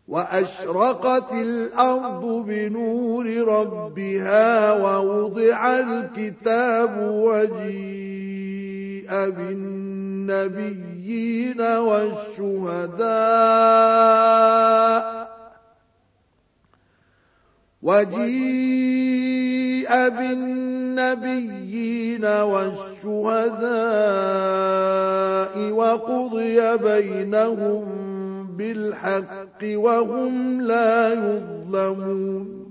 وأشرقت الأرض بنور ربها ووضع الكتاب وجيء بالنبيين والشهداء وقضي بينهم بالحق وهم لا يظلمون